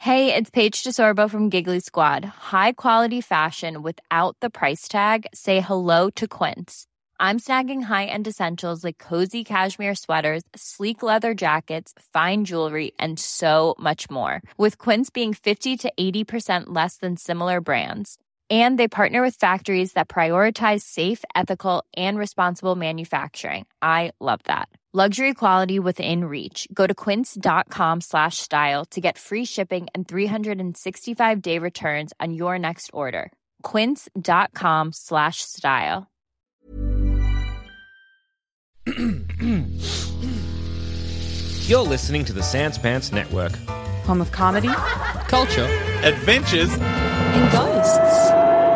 Hey, it's Paige DeSorbo from Giggly Squad. High quality fashion without the price tag. Say hello to Quince. I'm snagging high-end essentials like cozy cashmere sweaters, sleek leather jackets, fine jewelry, and so much more. With Quince being 50 to 80% less than similar brands. And they partner with factories that prioritize safe, ethical, and responsible manufacturing. I love that. Luxury quality within reach. Go to quince.com/style to get free shipping and 365-day returns on your next order. Quince.com/style. You're listening to the Sans Pants Network. Home of comedy, Culture. Adventures. and ghosts.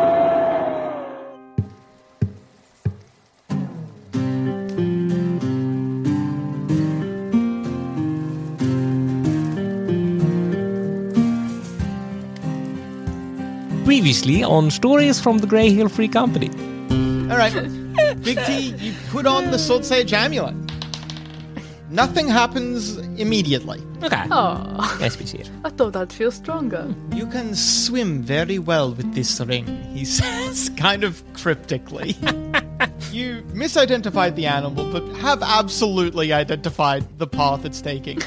Previously on Stories from the Grey Hill Free Company. All right. Big T, you put on the Sword Sage amulet. Nothing happens immediately. Okay. Oh, Nice to see it. I thought I'd feel stronger. You can swim very well with this ring, he says, kind of cryptically. You misidentified the animal, but have absolutely identified the path it's taking.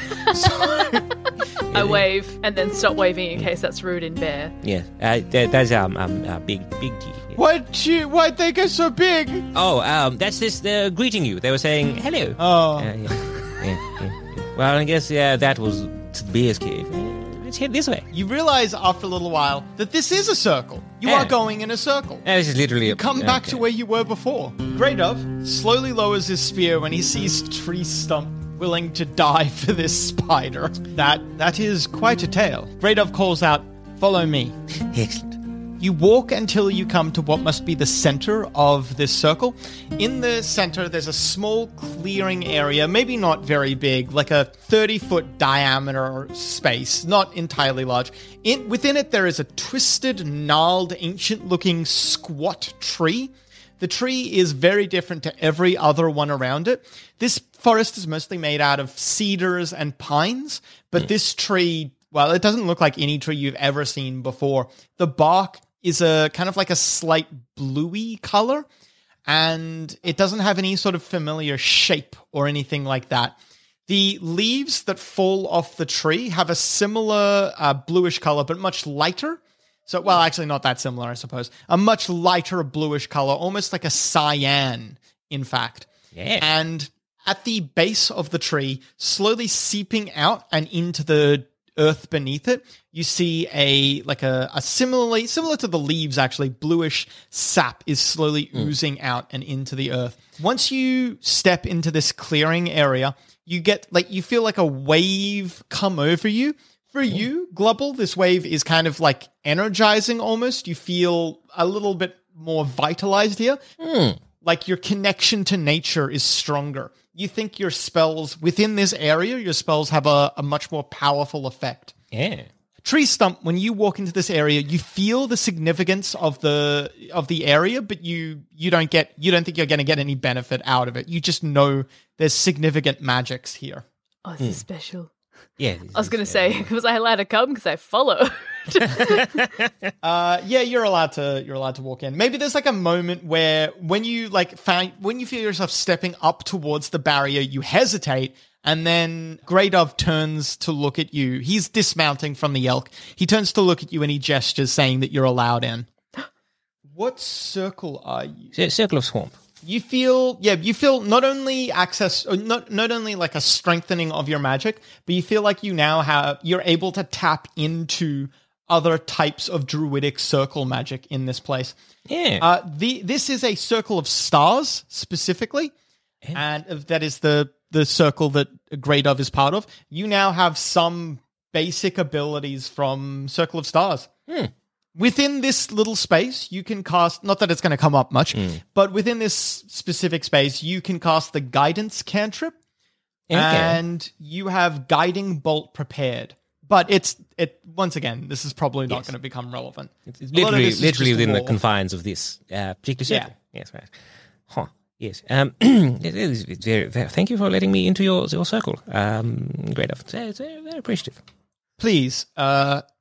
I wave and then stop waving in case that's rude in bear. Yeah, that's big T. Why'd they get so big? Oh, that's this greeting you. They were saying hello. Oh. Yeah. Well, I guess that was to the bear's cave. Let's head this way. You realize after a little while that this is a circle. You are going in a circle. This is literally You come back to where you were before. Grey Dove slowly lowers his spear when he sees Tree Stump willing to die for this spider. That is quite a tale. Grey Dove calls out, "Follow me." Excellent. You walk until you come to what must be the center of this circle. In the center, there's a small clearing area, maybe not very big, like a 30-foot diameter space, not entirely large. Within it, there is a twisted, gnarled, ancient-looking squat tree. The tree is very different to every other one around it. This forest is mostly made out of cedars and pines, but this tree, well, it doesn't look like any tree you've ever seen before. The bark is a kind of like a slight bluey color, and it doesn't have any sort of familiar shape or anything like that. The leaves that fall off the tree have a similar bluish color, but much lighter. So, well, actually not that similar, I suppose. A much lighter bluish color, almost like a cyan, in fact. Yeah. And at the base of the tree, slowly seeping out and into the earth beneath it, you see a similar to the leaves, actually, bluish sap is slowly oozing out and into the earth. Once you step into this clearing area, you feel like a wave come over you. For you, Glubble, this wave is kind of like energizing almost. You feel a little bit more vitalized here. Like your connection to nature is stronger. You think your spells within this area, your spells have a much more powerful effect. Yeah. Tree Stump, when you walk into this area, you feel the significance of the area, but you don't think you're going to get any benefit out of it. You just know there's significant magics here. Oh, this is special. Yeah. I was going to say, was I allowed to come because I follow? Yeah, you're allowed to walk in. Maybe there's like a moment where when you feel yourself stepping up towards the barrier, you hesitate, and then Grey Dove turns to look at you. He's dismounting from the elk. He turns to look at you and he gestures, saying that you're allowed in. What circle are you? Circle of Swamp. You feel not only not only like a strengthening of your magic, but you feel like you're able to tap into other types of druidic circle magic in this place. Yeah. This is a circle of stars specifically, and that is the circle that Grey Dove is part of. You now have some basic abilities from Circle of Stars. Within this little space, you can cast, not that it's going to come up much, but within this specific space, you can cast the Guidance cantrip, and you have Guiding Bolt prepared. But once again, this is probably not going to become relevant. It's literally within the confines of this particular circle. Yeah. Yes, right. Huh. Yes. It is very, very, thank you for letting me into your circle. Great. It's very appreciative. Please,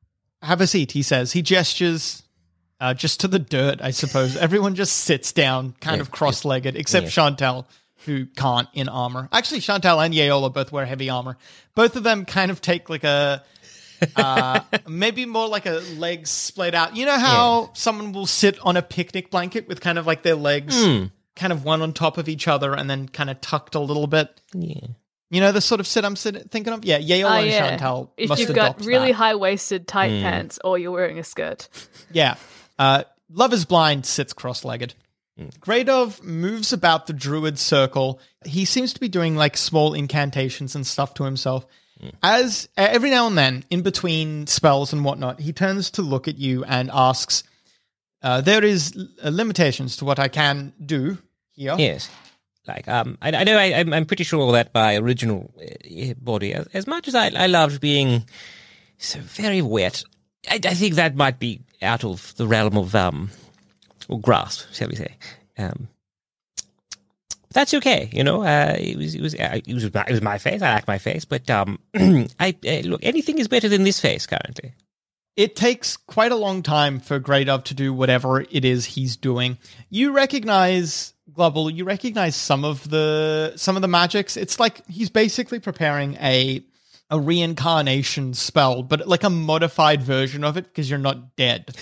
have a seat, he says. He gestures just to the dirt, I suppose. Everyone just sits down, kind of cross-legged, except Chantal, who can't in armor. Actually, Chantal and Yeola both wear heavy armor. Both of them kind of take like a... maybe more like a legs splayed out. You know how someone will sit on a picnic blanket with kind of like their legs kind of one on top of each other and then kind of tucked a little bit? Yeah. You know the sort of sit I'm thinking of? Yeah, Yeola and Chantal if must you've got adopt really that. high-waisted tight pants or you're wearing a skirt. Yeah. Love is Blind sits cross-legged. Greydov moves about the druid circle. He seems to be doing like small incantations and stuff to himself. As every now and then, in between spells and whatnot, he turns to look at you and asks, there is limitations to what I can do here. Yes. Like, I know I'm pretty sure that my original body, as much as I loved being so very wet, I think that might be out of the realm of, or grasp, shall we say. That's okay, you know. It was my face. I like my face, but look, anything is better than this face currently. It takes quite a long time for Greydov to do whatever it is he's doing. You recognize Glubble. You recognize some of the magics. It's like he's basically preparing a reincarnation spell, but like a modified version of it because you're not dead.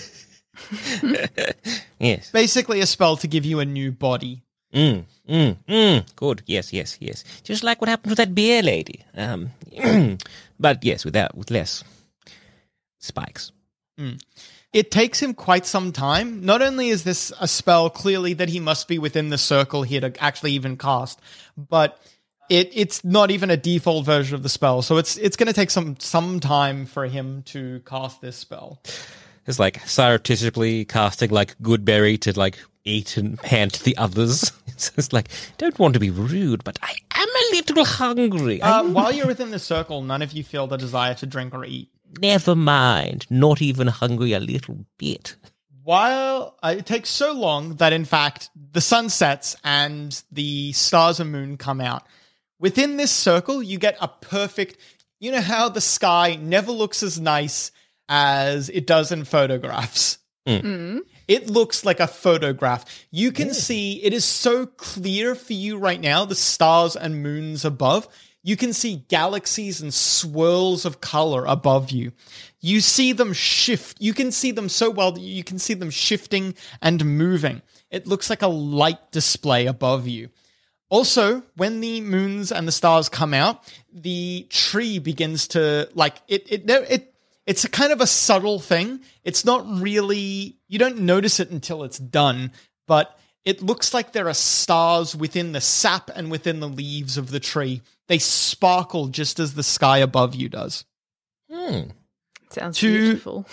Yes, basically a spell to give you a new body. Good. Yes. Just like what happened to that beer lady. But yes, with less spikes. It takes him quite some time. Not only is this a spell clearly that he must be within the circle here to actually even cast, but it's not even a default version of the spell. So it's going to take some time for him to cast this spell. It's like surreptitiously casting like Goodberry to like eat and hand to the others. It's like, don't want to be rude, but I am a little hungry. While you're within the circle, none of you feel the desire to drink or eat. Never mind. Not even hungry a little bit. While it takes so long that, in fact, the sun sets and the stars and moon come out. Within this circle, you get a perfect... You know how the sky never looks as nice as it does in photographs? It looks like a photograph. You can see it is so clear for you right now, the stars and moons above. You can see galaxies and swirls of color above you. You see them shift. You can see them so well that you can see them shifting and moving. It looks like a light display above you. Also, when the moons and the stars come out, the tree begins to, like, it's a kind of a subtle thing. It's not really, you don't notice it until it's done, but it looks like there are stars within the sap and within the leaves of the tree. They sparkle just as the sky above you does. Sounds beautiful.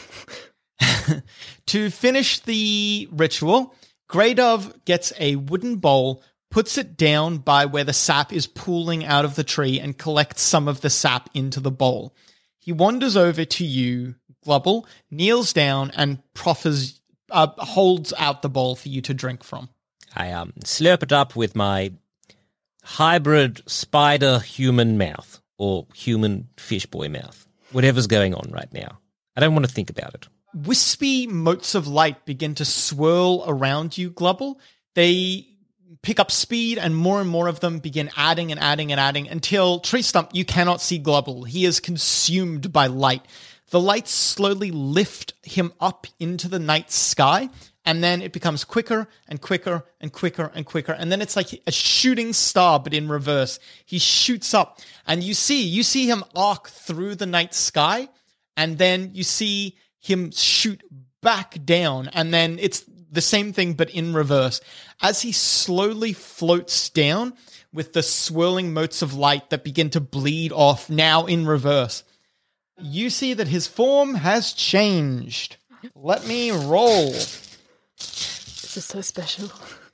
To finish the ritual, Greydov gets a wooden bowl, puts it down by where the sap is pooling out of the tree and collects some of the sap into the bowl. He wanders over to you, Glubble, kneels down and holds out the bowl for you to drink from. I slurp it up with my hybrid spider-human mouth, or human fish boy mouth. Whatever's going on right now. I don't want to think about it. Wispy motes of light begin to swirl around you, Glubble. They pick up speed, and more of them begin adding until, Tree Stump, you cannot see Glubble. He is consumed by light. The lights slowly lift him up into the night sky, and then it becomes quicker and quicker and quicker and quicker, and then it's like a shooting star, but in reverse. He shoots up, and you see him arc through the night sky, and then you see him shoot back down, and then it's the same thing, but in reverse. As he slowly floats down with the swirling motes of light that begin to bleed off, now in reverse, you see that his form has changed. Let me roll. This is so special.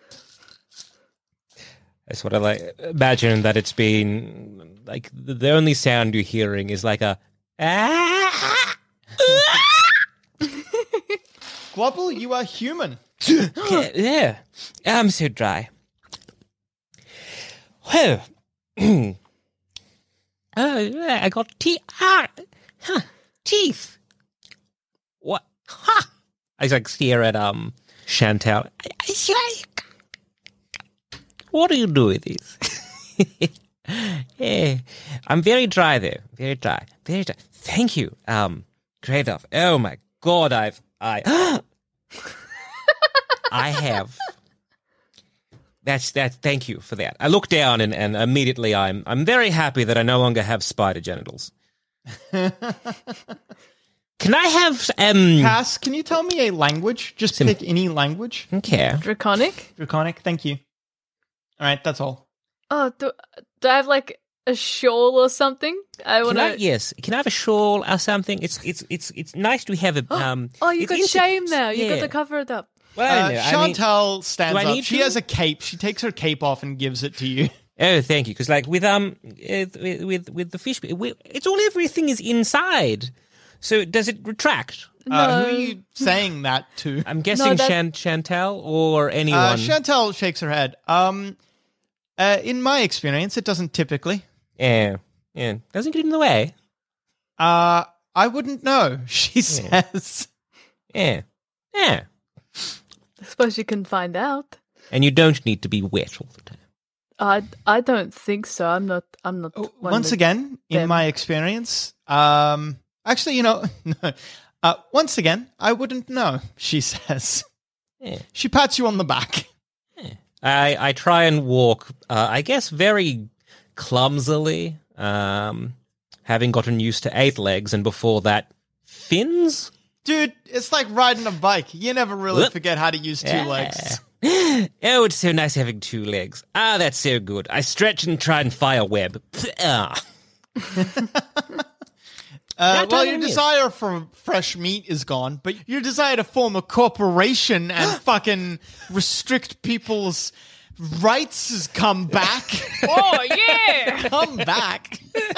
That's what I like. Imagine that it's been like the only sound you're hearing is like a Glubble, you are human. Yeah, I'm so dry. Well, I got teeth. I like stare at Chantal. What do you do with this? Yeah, I'm very dry there. Very dry. Very dry. Thank you. Great enough. Oh my God, I have. That's thank you for that. I look down and immediately I'm very happy that I no longer have spider genitals. Can I have Cass, can you tell me a language? Just pick any language. Okay. Draconic? Draconic, thank you. All right, that's all. Oh, do I have like a shawl or something? Yes. Can I have a shawl or something? It's nice to have a Oh, you got shame now. You got yeah. to cover it up. Well, Chantal stands do I up. need She to? has a cape. She takes her cape off and gives it to you. Oh, thank you. Because like with the fish, it's all everything is inside. So does it retract? Who are you saying that to? I'm guessing Chantal or anyone. Chantal shakes her head. In my experience, it doesn't typically. Yeah. Doesn't get in the way. I wouldn't know, she says. Yeah. I suppose you can find out. And you don't need to be wet all the time. I don't think so. I'm not. Once again, in my experience, actually, no. Once again, I wouldn't know, she says. Yeah. She pats you on the back. I try and walk, I guess, very clumsily, having gotten used to 8 legs, and before that, fins? Dude, it's like riding a bike. You never really forget how to use 2 legs. Oh, it's so nice having 2 legs. Ah, that's so good. I stretch and try and fire a web. Well, your desire for fresh meat is gone, but your desire to form a corporation and fucking restrict people's rights has come back. Oh, yeah! Come back.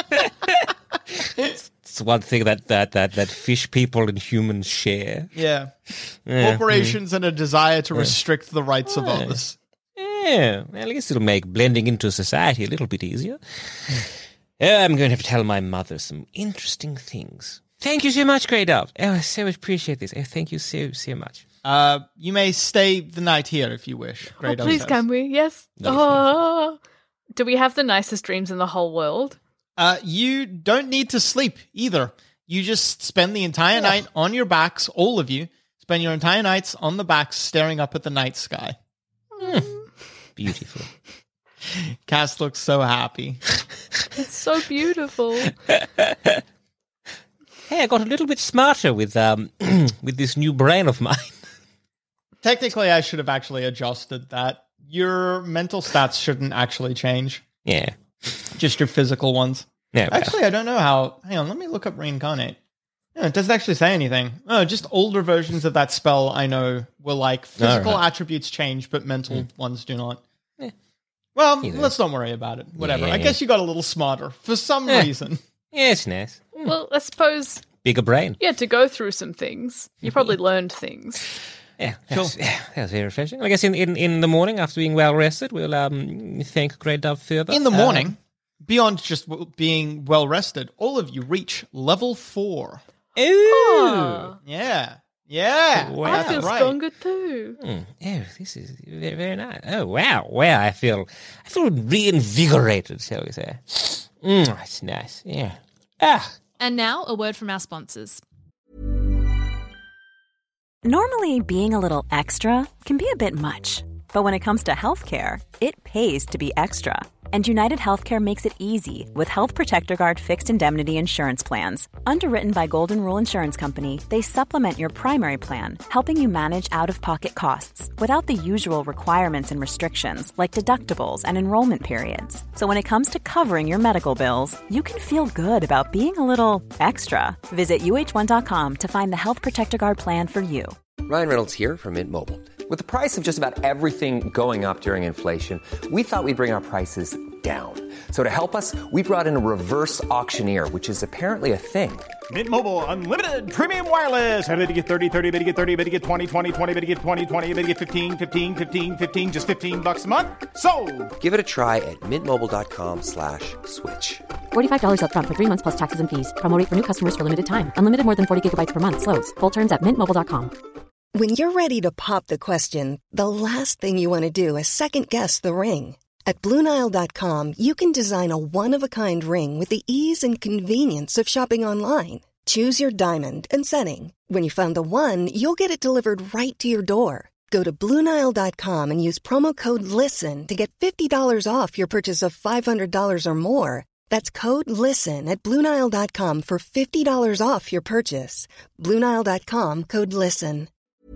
It's one thing that fish people and humans share. Yeah. Corporations and a desire to restrict the rights of others. Yeah, well, I guess it'll make blending into society a little bit easier. I'm going to have to tell my mother some interesting things. Thank you so much, Grey Dove. Oh, I so appreciate this. Oh, thank you so much. You may stay the night here if you wish. Grey Dove Please, says. can we? Yes. No, Do we have the nicest dreams in the whole world? You don't need to sleep either. You just spend the entire night on your backs, all of you. Spend your entire nights on the backs staring up at the night sky. Beautiful. Cass looks so happy. It's so beautiful. Hey, I got a little bit smarter with this new brain of mine. Technically, I should have actually adjusted that. Your mental stats shouldn't actually change. Yeah. Just your physical ones. Yeah. Well. Actually, I don't know how... Hang on, let me look up reincarnate. No, it doesn't actually say anything. Oh, just older versions of that spell I know were like physical attributes change, but mental ones do not. Yeah. Well, let's not worry about it. Whatever. Yeah. I guess you got a little smarter for some reason. Yeah, it's nice. Well, I suppose Bigger brain. you had to go through some things. You probably learned things. Yeah, that was very refreshing. I guess in the morning, after being well rested, we'll thank Grey Dove further. In the morning, beyond just being well rested, all of you reach level 4. Ooh. Yeah. Yeah. Wow. I That's feel right. stronger too. Oh, this is very, very nice. Oh, wow. Wow, I feel reinvigorated, shall we say. It's nice. Yeah. And now, a word from our sponsors. Normally, being a little extra can be a bit much. But when it comes to healthcare, it pays to be extra. And United Healthcare makes it easy with Health Protector Guard fixed indemnity insurance plans. Underwritten by Golden Rule Insurance Company, they supplement your primary plan, helping you manage out-of-pocket costs without the usual requirements and restrictions like deductibles and enrollment periods. So when it comes to covering your medical bills, you can feel good about being a little extra. Visit UH1.com to find the Health Protector Guard plan for you. Ryan Reynolds here from Mint Mobile. With the price of just about everything going up during inflation, we thought we'd bring our prices down. So to help us, we brought in a reverse auctioneer, which is apparently a thing. Mint Mobile Unlimited Premium Wireless. How to get 30, 30, bit to get 30, bit to get 20, 20, 20, bit to get 20, 20, bit to get 15, 15, 15, 15, just $15 a month? Sold! Give it a try at mintmobile.com/switch. $45 up front for 3 months plus taxes and fees. Promo rate for new customers for limited time. Unlimited more than 40 gigabytes per month. Slows full terms at mintmobile.com. When you're ready to pop the question, the last thing you want to do is second-guess the ring. At BlueNile.com, you can design a one-of-a-kind ring with the ease and convenience of shopping online. Choose your diamond and setting. When you find the one, you'll get it delivered right to your door. Go to BlueNile.com and use promo code LISTEN to get $50 off your purchase of $500 or more. That's code LISTEN at BlueNile.com for $50 off your purchase. BlueNile.com, code LISTEN.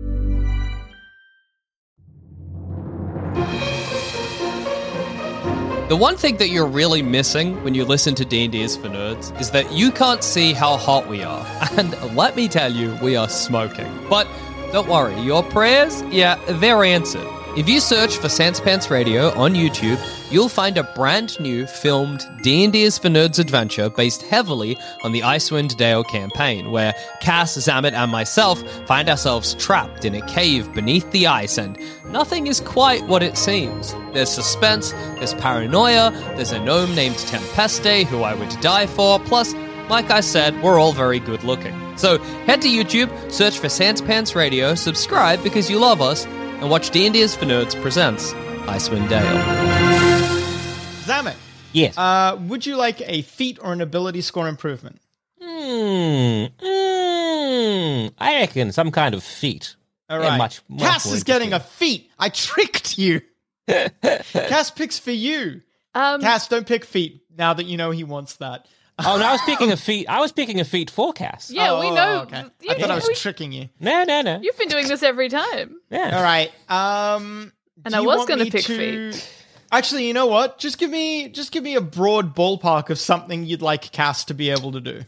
The one thing that you're really missing when you listen to D&D is for Nerds is that you can't see how hot we are. And let me tell you, we are smoking. But don't worry, your prayers, yeah, they're answered. If you search for Sanspants Radio on YouTube, you'll find a brand new filmed D&D is for Nerds adventure based heavily on the Icewind Dale campaign, where Cass, Zamet, and myself find ourselves trapped in a cave beneath the ice, and nothing is quite what it seems. There's suspense, there's paranoia, there's a gnome named Tempeste who I would die for, plus, like I said, we're all very good looking. So head to YouTube, search for Sanspants Radio, subscribe because you love us, and watch D&D is for Nerds presents Icewind Dale. Zamet. Yes. Would you like a feat or an ability score improvement? I reckon some kind of feat. All right. Much Cass is getting a feat. I tricked you. Cass picks for you. Cass, don't pick feat now that you know he wants that. Oh, no, I was picking a feat. I was picking a feat for Cass. Yeah, we know. Okay. I thought I was tricking you. No. You've been doing this every time. Yeah. All right. And I was going to pick feat. Actually, you know what? Just give me a broad ballpark of something you'd like Cass to be able to do.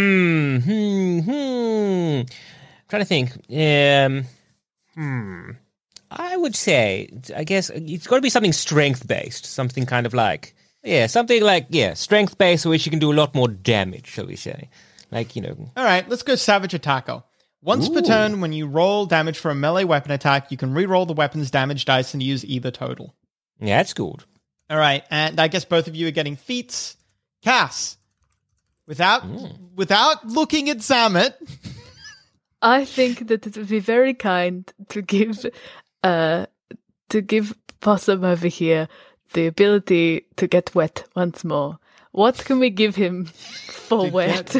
Trying to think. I would say, I guess it's got to be something strength based. Something kind of like. Yeah, something like, strength-based, which you can do a lot more damage, shall we say. Like, All right, let's go Savage Attacker. Once per turn, when you roll damage for a melee weapon attack, you can re-roll the weapon's damage dice and use either total. Yeah, that's good. All right, and I guess both of you are getting feats. Cass, without looking at Zamet. I think that it would be very kind to give Possum over here the ability to get wet once more. What can we give him for wet?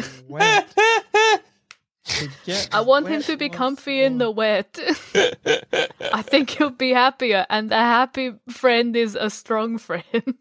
I want him to be comfy in the wet. I think he'll be happier, and a happy friend is a strong friend.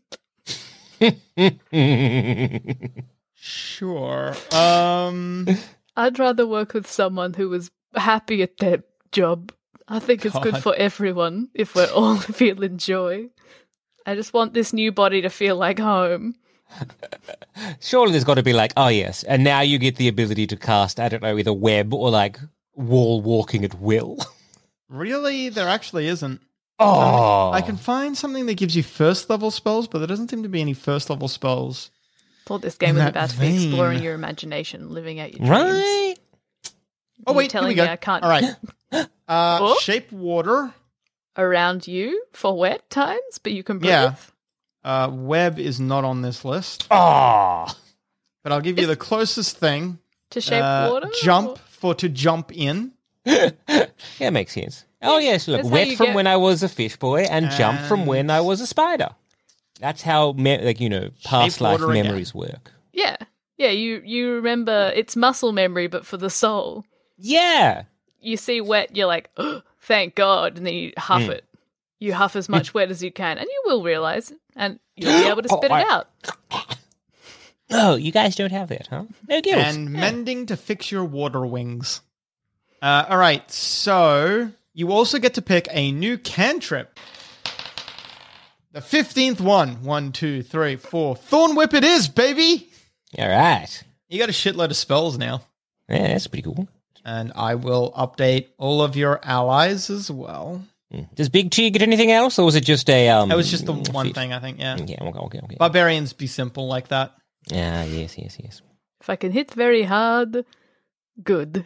Sure. I'd rather work with someone who was happy at their job. I think it's good for everyone if we're all feeling joy. I just want this new body to feel like home. Surely there's got to be like, oh yes, and now you get the ability to cast, I don't know, either web or like wall walking at will. Really? There actually isn't. Oh. I can find something that gives you first level spells, but there doesn't seem to be any first level spells. Thought this game was about to be exploring your imagination, living out your dreams. Right? Oh wait, telling here we me go. I can't. All right. Shape water. Around you for wet times, but you can breathe. Yeah. Web is not on this list. Oh. But I'll give you the closest thing. To shape water? Jump to jump in. Yeah, makes sense. Oh yes, look, wet from when I was a fish boy and jump from when I was a spider. That's how, past life memories work. Yeah. Yeah, you remember, it's muscle memory, but for the soul. Yeah. You see wet, you're like, oh, thank God, and then you huff it. You huff as much wet as you can, and you will realize, and you'll be able to spit it out. Oh, you guys don't have that, huh? No guilt. And mending to fix your water wings. All right, so you also get to pick a new cantrip. The 15th one. 1, 2, 3, 4. Thorn Whip it is, baby! All right. You got a shitload of spells now. Yeah, that's pretty cool. And I will update all of your allies as well. Does Big T get anything else, or was it just a... That was just the one thing, I think, yeah. Yeah, okay. Barbarians be simple like that. Ah, yes. If I can hit very hard, good.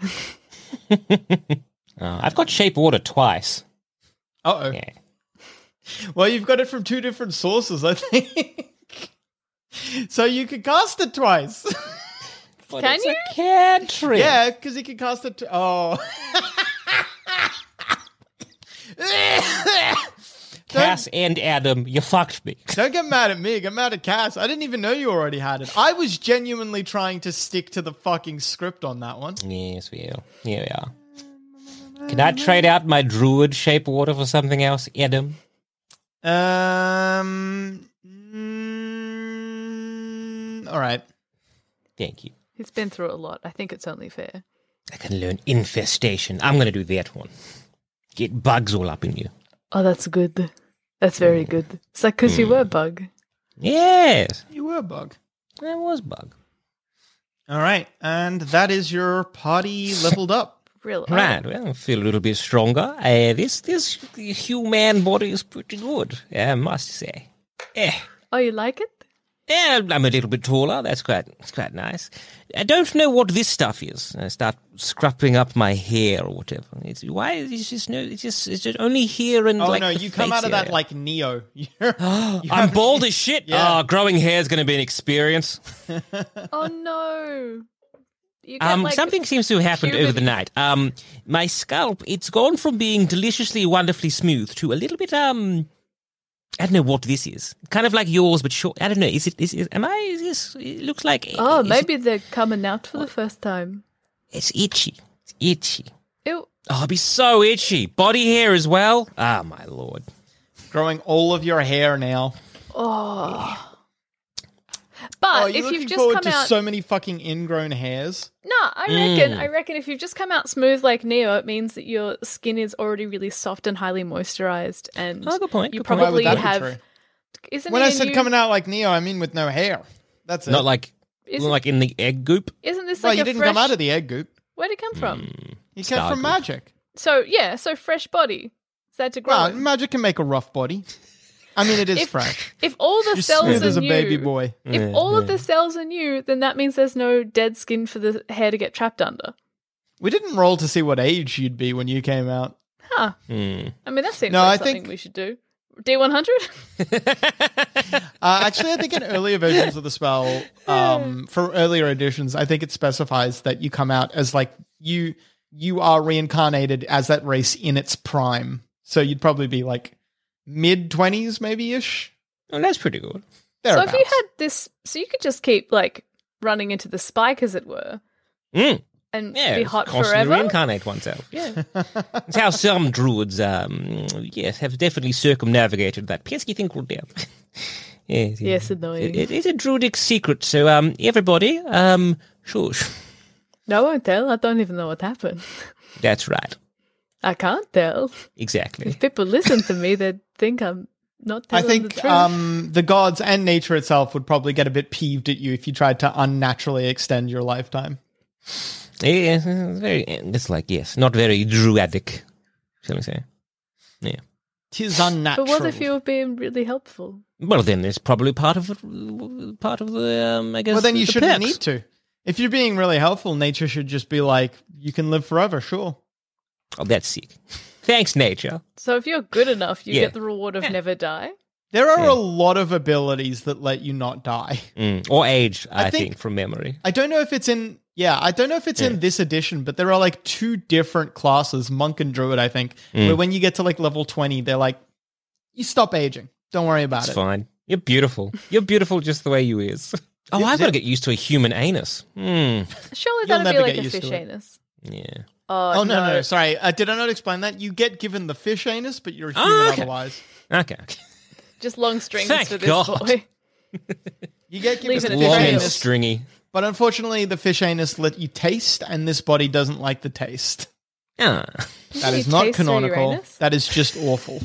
I've got Shape Water twice. Uh-oh. Yeah. Well, you've got it from 2 different sources, I think. So you can cast it twice. Can you? A cantrip. Yeah, because you can cast it... Oh. Cass and Adam, you fucked me. Don't get mad at me. Get mad at Cass. I didn't even know you already had it. I was genuinely trying to stick to the fucking script on that one. Yes, here we are. Can I trade out my druid shape water for something else, Adam? All right. Thank you. He's been through a lot. I think it's only fair. I can learn infestation. I'm going to do that one. Get bugs all up in you. Oh, that's good. That's very good. It's like because you were Bug. Yes. You were Bug. I was Bug. All right. And that is your party leveled up. Real. Right. Well, I feel a little bit stronger. This human body is pretty good, I must say. Oh, you like it? Yeah, I'm a little bit taller. It's quite nice. I don't know what this stuff is. I start scrubbing up my hair or whatever. It's just only here and no, you come out of that like Neo. I'm bald as shit. Yeah. Growing hair is going to be an experience. Oh no. You get, something seems to have happened over the night. My scalp, it's gone from being deliciously, wonderfully smooth to a little bit, I don't know what this is. Kind of like yours, but short. I don't know. Is it, it looks like... maybe they're coming out for the first time. It's itchy. It's itchy. Ew. Oh, it'd be so itchy. Body hair as well. Ah, my lord. Growing all of your hair now. Oh. But if you've just forward come to out... so many fucking ingrown hairs? No, I reckon if you've just come out smooth like Neo, it means that your skin is already really soft and highly moisturized, and good point. You Good point. probably Why would that be have. true? Isn't When it I in said you- coming out like Neo, I mean with no hair. That's it. Not like in the egg goop. Isn't this Well, like you a didn't fresh... come out of the egg goop. Where'd it come from? You came Star from goop. magic. So fresh body. Is that to grow? Well, magic can make a rough body. I mean, it is fresh. If all the You're cells smooth are as a new, baby boy. if all of the cells are new, then that means there's no dead skin for the hair to get trapped under. We didn't roll to see what age you'd be when you came out. Huh. I mean, that seems No, like I something think- we should do. D100? Actually, I think in earlier versions of the spell, for earlier editions, I think it specifies that you come out as like you are reincarnated as that race in its prime. So you'd probably be like mid-20s maybe-ish. Oh, that's pretty good. So if you had this, so you could just keep like running into the spike, as it were, and be hot constantly forever. reincarnate oneself. Yeah, it's how some druids, have definitely circumnavigated that pesky thing called death. Yes, annoying. It is a druidic secret. So, everybody, shush. No, I won't tell. I don't even know what happened. That's right. I can't tell. Exactly. If people listen to me, they'd think I'm not I telling think the truth. the gods and nature itself would probably get a bit peeved at you if you tried to unnaturally extend your lifetime. Yeah, it's like, yes, not very druidic, shall we say. Yeah. Tis unnatural. But what if you were being really helpful? Well, then it's probably part of the, I guess. Well, then you the shouldn't perks. need to. If you're being really helpful, nature should just be like, you can live forever, sure. Oh, that's sick. Thanks, nature. So if you're good enough, you Yeah. get the reward of never die. There are a lot of abilities that let you not die. Or age, I think- think, from memory. I don't know if it's in in this edition, but there are like two different classes, monk and druid, I think, where when you get to like level 20, they're like, you stop aging. Don't worry about It's it. fine. You're beautiful. You're beautiful just the way you is. Oh, I've got to get used to a human anus. Surely You'll that'd be never like get a used to fish it. anus. Yeah. Oh, no. Sorry. Did I not explain that? You get given the fish anus, but you're a human okay. otherwise. Okay. Just long strings Thank for this God. boy. You get given Leave it the at fish Long and trails. anus, stringy. but unfortunately the fish anus let you taste, and this body doesn't like the taste. Ah. That You is not taste through canonical. Uranus? That is just awful.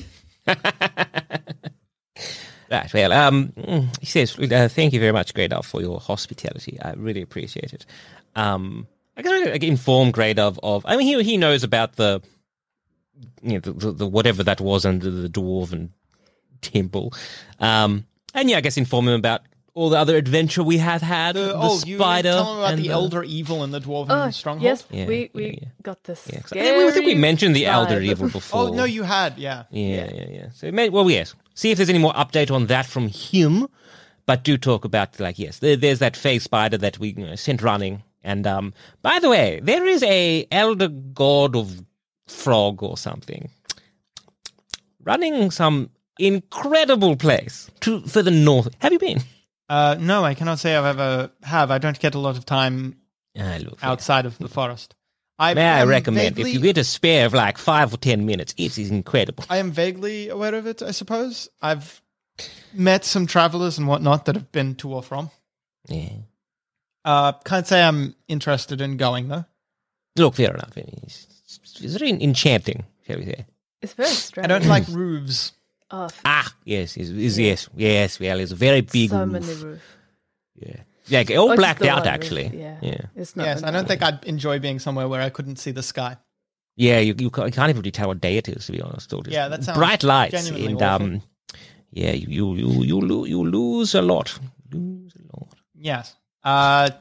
Right, well, he says, thank you very much, Greydove, for your hospitality. I really appreciate it. I guess I could inform Greydove of, I mean, he knows about the whatever that was under the dwarven temple. And yeah, I guess inform him about all the other adventure we have had. The You spider. tell him about and the elder evil in the dwarven Oh, stronghold? yes, Yeah, we yeah. got the Yeah, 'cause scary I think we mentioned the elder vibe. evil before. Oh, no, you had, yeah. Yeah. So, well, yes. See if there's any more update on that from him. But do talk about, like, yes, there's that phase spider that we sent running. And, by the way, there is a elder god of frog or something running some incredible place for the north. Have you been? No, I cannot say I've ever have. I don't get a lot of time outside of the forest. May I recommend, if you get a spare of like 5 or 10 minutes, it is incredible. I am vaguely aware of it, I suppose. I've met some travelers and whatnot that have been to or from. Yeah. Can't say I'm interested in going, though. Look, fair enough. It's very enchanting, shall we say. It's very strange. I don't like roofs. Yes. Well, it's a very big so roof. many roofs. Yeah, all blacked out, actually. Yeah. It's not Yes, I don't think I'd enjoy being somewhere where I couldn't see the sky. Yeah, you can't even really tell what day it is, to be honest. Yeah, that sounds bright lights genuinely and awful. yeah, you lose a lot. Yes. A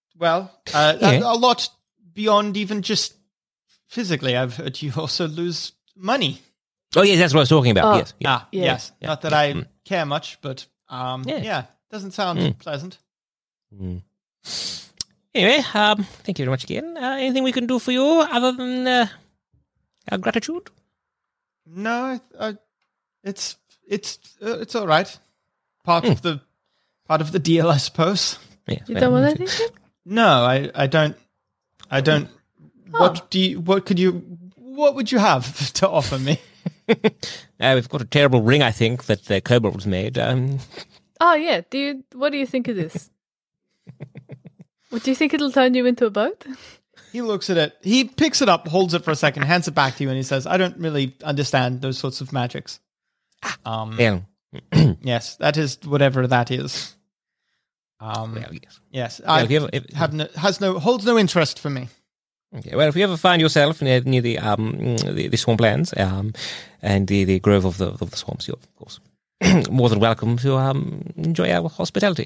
lot beyond even just physically. I've heard you also lose money. Oh, yes, that's what I was talking about. Yes. Yes. Not that I care much, but doesn't sound pleasant. Anyway, thank you very much again. Anything we can do for you other than our gratitude? No, it's all right. Part of the deal, I suppose. Yes, You don't want anything? No, I don't. What would you have to offer me? We've got a terrible ring, I think, that the kobolds made. Oh, yeah. What do you think of this? What, do you think it'll turn you into a boat? He looks at it. He picks it up, holds it for a second, hands it back to you, and he says, I don't really understand those sorts of magics. Yes, that is whatever that is. Yes, holds no interest for me. Okay, well, if you ever find yourself near the swamplands and the grove of the swamps, you're, of course, more than welcome to enjoy our hospitality.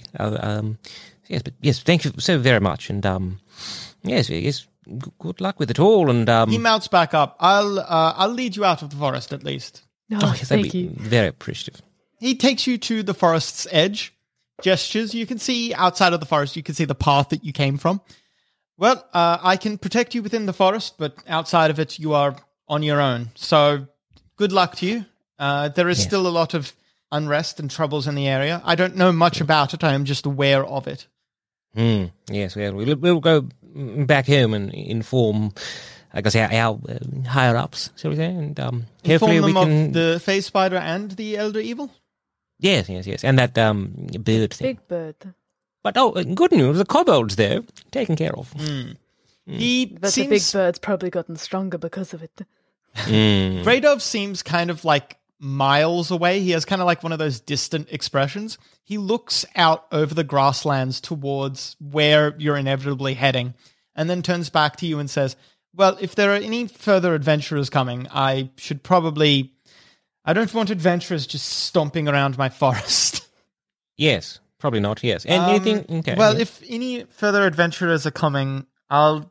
Yes, thank you so very much, and yes, good luck with it all. And he mounts back up. I'll lead you out of the forest at least. Yes, thank you. Very appreciative. He takes you to the forest's edge. Gestures. You can see outside of the forest. You can see the path that you came from. Well, I can protect you within the forest, but outside of it, you are on your own. So, good luck to you. There is still a lot of unrest and troubles in the area. I don't know much about it. I am just aware of it. Yes, well, we'll go back home and inform, I guess, our higher-ups, shall we say? And hopefully we can... of the phase spider and the elder evil? Yes. And that bird thing. Big bird. But, good news, the kobolds, though, taken care of. But the big bird's probably gotten stronger because of it. Gradov seems kind of like miles away. He has kind of like one of those distant expressions. He looks out over the grasslands towards where you're inevitably heading, and then turns back to you and says, well, if there are any further adventurers coming, I don't want adventurers just stomping around my forest. Yes. Probably not, yes. And anything... Okay, well, if any further adventurers are coming, I'll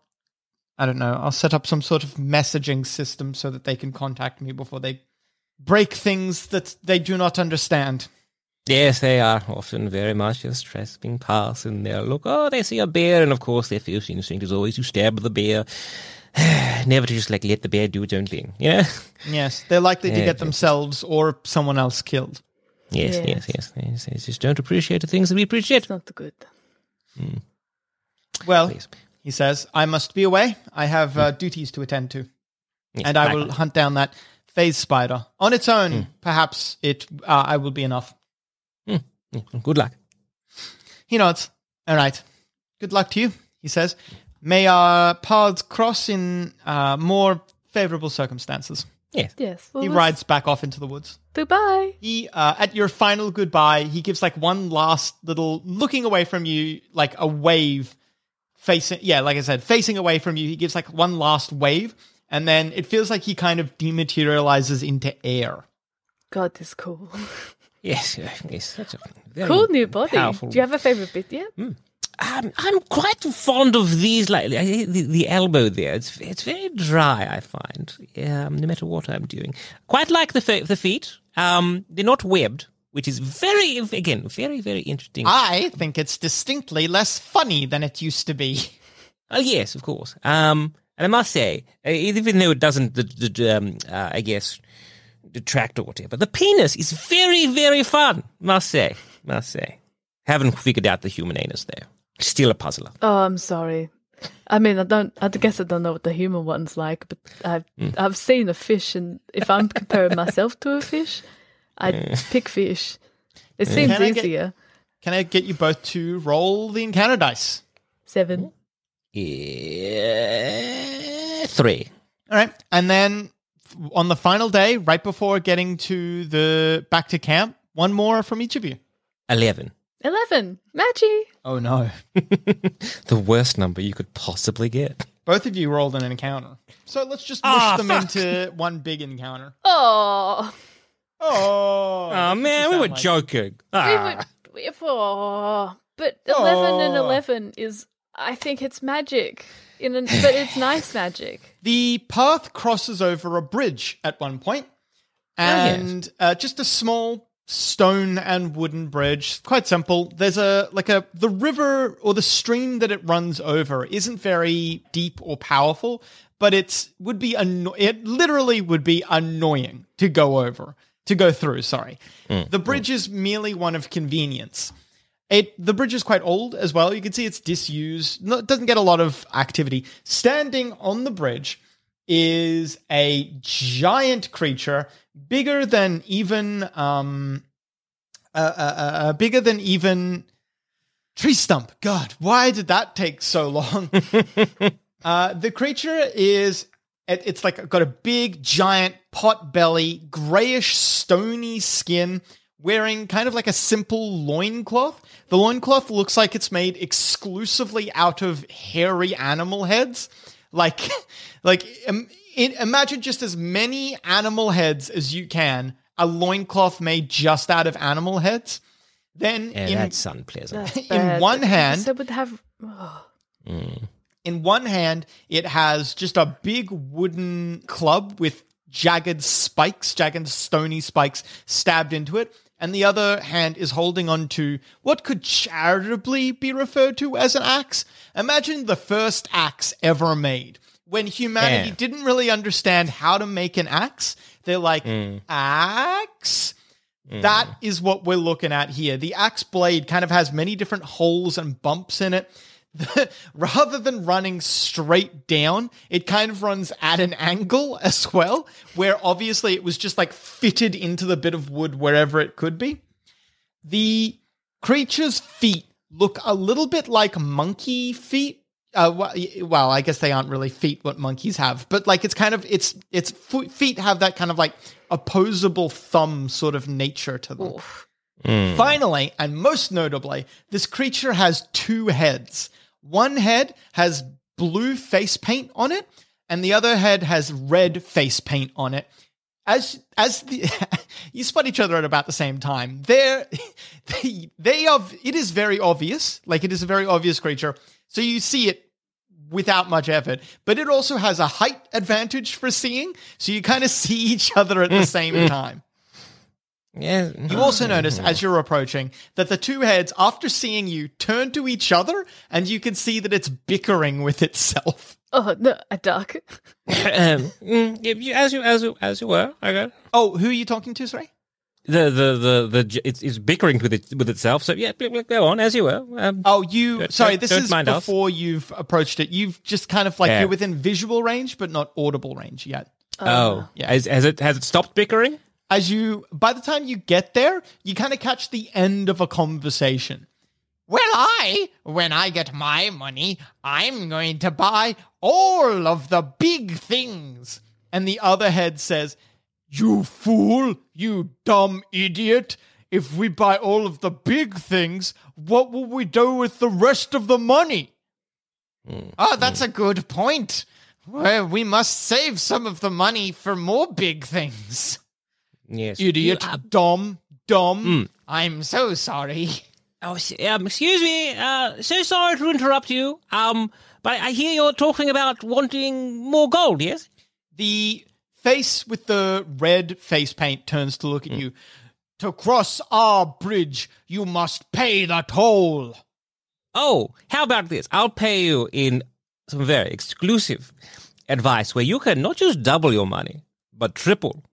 set up some sort of messaging system so that they can contact me before they break things that they do not understand. Yes, they are often very much just trespassing past, and they'll look, they see a bear, and of course their first instinct is always to stab the bear. Never to just let the bear do its own thing, you know? Yes, they're likely to get themselves or someone else killed. Yes. They just don't appreciate the things that we appreciate. It's not good. Well, he says, I must be away. I have duties to attend to. Yes, and I will hunt down that phase spider. On its own, perhaps I will be enough. Good luck. He nods. All right. Good luck to you, he says. May our paths cross in more favorable circumstances. Yes. He rides back off into the woods. Goodbye. He, at your final goodbye, he gives like one last little looking away from you, like a wave facing away from you. He gives like one last wave, and then it feels like he kind of dematerializes into air. God, this is cool. Yes, such a very cool new body. Powerful... Do you have a favorite bit yet? I'm quite fond of these, like the elbow there. It's very dry, I find, no matter what I'm doing. Quite like the feet. They're not webbed, which is very, very interesting. I think it's distinctly less funny than it used to be. Oh, yes, of course. And I must say, even though it doesn't, I guess, detract or whatever. The penis is very, very fun, must say. Haven't figured out the human anus there. Still a puzzler. Oh, I'm sorry. I mean, I guess I don't know what the human one's like, but I've seen a fish, and if I'm comparing myself to a fish, I'd pick fish. It seems easier. Can I get you both to roll the encounter dice? 7. 3. All right. And then on the final day, right before getting to back to camp, one more from each of you. 11. 11. Matchy. Oh, no. The worst number you could possibly get. Both of you rolled an encounter. So let's just mush them into one big encounter. Oh. Oh, man, we were joking. But 11 and 11 is, I think it's magic, but it's nice magic. The path crosses over a bridge at one point, and just a small stone and wooden bridge. Quite simple. There's the river or the stream that it runs over isn't very deep or powerful, but it literally would be annoying to go through. The bridge is merely one of convenience. The bridge is quite old as well. You can see it's disused. It doesn't get a lot of activity. Standing on the bridge is a giant creature, bigger than even tree stump. God, why did that take so long? The creature is. It's like got a big, giant pot belly, grayish, stony skin, wearing kind of like a simple loincloth. The loincloth looks like it's made exclusively out of hairy animal heads. Imagine just as many animal heads as you can, a loincloth made just out of animal heads. Then that's unpleasant. In one hand... So it would have... In one hand, it has just a big wooden club with jagged stony spikes stabbed into it. And the other hand is holding on to what could charitably be referred to as an axe. Imagine the first axe ever made. When humanity didn't really understand how to make an axe, they're like, axe? That is what we're looking at here. The axe blade kind of has many different holes and bumps in it. Rather than running straight down, it kind of runs at an angle as well, where obviously it was just like fitted into the bit of wood wherever it could be. The creature's feet look a little bit like monkey feet. Well, I guess they aren't really feet what monkeys have, but like it's kind of its feet have that kind of like opposable thumb sort of nature to them. Finally, and most notably, this creature has 2 heads. One head has blue face paint on it, and the other head has red face paint on it. You spot each other at about the same time. It is very obvious, like it is a very obvious creature. So you see it without much effort, but it also has a height advantage for seeing. So you kind of see each other at the same time. Yeah. You also notice as you're approaching that the 2 heads, after seeing you, turn to each other, and you can see that it's bickering with itself. Oh no, a duck. As you were. Okay. Oh, who are you talking to? Sorry. It's bickering with itself. So yeah, go on as you were. This is before you've approached it. You've just kind of you're within visual range, but not audible range yet. Yeah. Has it stopped bickering? By the time you get there, you kind of catch the end of a conversation. Well, when I get my money, I'm going to buy all of the big things. And the other head says, you fool, you dumb idiot. If we buy all of the big things, what will we do with the rest of the money? Oh, that's a good point. Well, we must save some of the money for more big things. Yes. Idiot. Dumb. I'm so sorry. Oh, excuse me. So sorry to interrupt you. But I hear you're talking about wanting more gold, yes? The face with the red face paint turns to look at you. To cross our bridge, you must pay the toll. Oh, how about this? I'll pay you in some very exclusive advice where you can not just double your money, but triple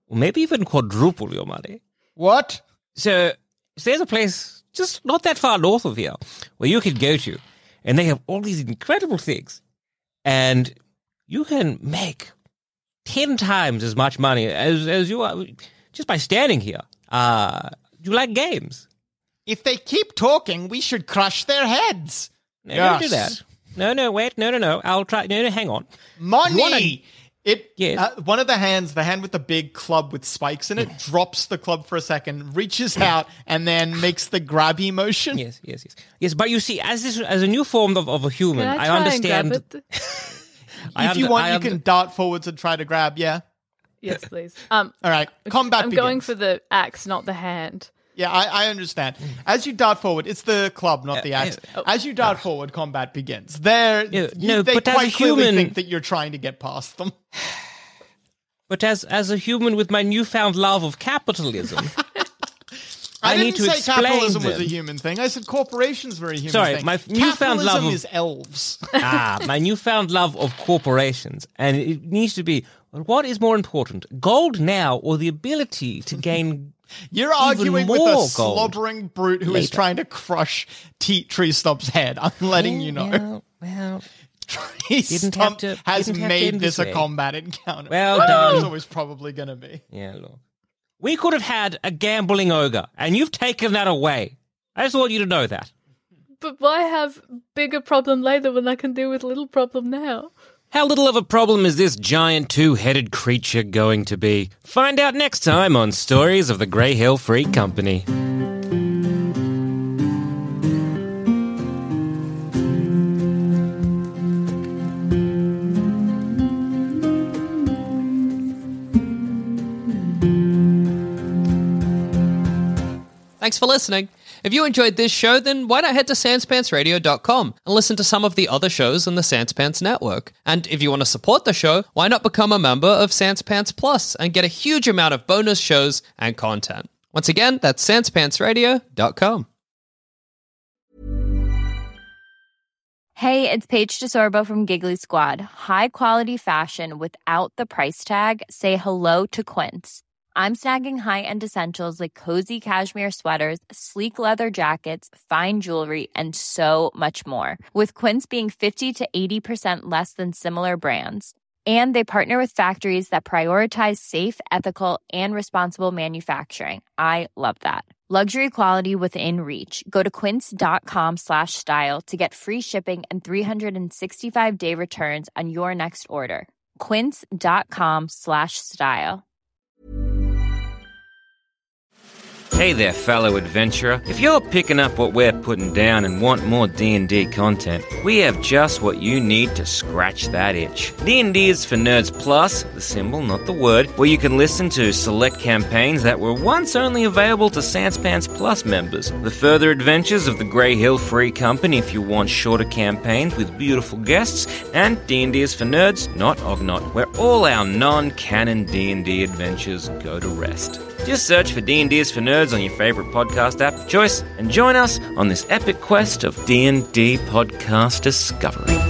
or maybe even quadruple your money. What? So there's a place just not that far north of here where you can go to, and they have all these incredible things, and you can make 10 times as much money as you are just by standing here. You like games? If they keep talking, we should crush their heads. No, don't do that. No, wait, no. I'll try. No, hang on. Money! Yes. One of the hands, the hand with the big club with spikes in it, drops the club for a second, reaches out, and then makes the grabby motion. Yes. But you see, as a new form of a human, Can I I understand. And grab it? If you want, you can dart forwards and try to grab. Yeah. Yes, please. All right. Combat I'm begins. going for the axe, not the hand. Yeah, I understand. As you dart forward, it's the club, not the axe. As you dart forward, combat begins. They but as a quite clearly human- think that you're trying to get past them. But as a human with my newfound love of capitalism, I need to didn't say explain capitalism them. was a human thing. I said corporations were a human Sorry, thing. my newfound love of is elves. my newfound love of corporations, and it needs to be what is more important, gold now or the ability to gain. You're arguing with more a gold slobbering brute who is later. trying to crush Tree Stump's head. I'm letting you know. Well, Tree didn't have Stump to- has didn't have to made end this this a way. combat encounter. Well I know done. It's always probably going to be. yeah, look. We could have had a gambling ogre, and you've taken that away. I just want you to know that. But why have bigger problem later when I can deal with little problem now? How little of a problem is this giant two-headed creature going to be? Find out next time on Stories of the Grey Hill Free Company. Thanks for listening. If you enjoyed this show, then why not head to sanspantsradio.com and listen to some of the other shows on the Sanspants Network. And if you want to support the show, why not become a member of Sanspants Plus and get a huge amount of bonus shows and content. Once again, that's sanspantsradio.com. Hey, it's Paige DeSorbo from Giggly Squad. High quality fashion without the price tag. Say hello to Quince. I'm snagging high-end essentials like cozy cashmere sweaters, sleek leather jackets, fine jewelry, and so much more. With Quince being 50 to 80% less than similar brands. And they partner with factories that prioritize safe, ethical, and responsible manufacturing. I love that. Luxury quality within reach. Go to quince.com/style to get free shipping and 365-day returns on your next order. Quince.com/style. Hey there, fellow adventurer. If you're picking up what we're putting down and want more D&D content, we have just what you need to scratch that itch. D&D is for Nerds Plus, the symbol, not the word, where you can listen to select campaigns that were once only available to Sanspants Plus members. The further adventures of the Grey Hill Free Company if you want shorter campaigns with beautiful guests, and D&D is for Nerds, not Ognot, where all our non-canon D&D adventures go to rest. Just search for D&D is for Nerds on your favorite podcast app of choice and join us on this epic quest of D&D podcast discovery.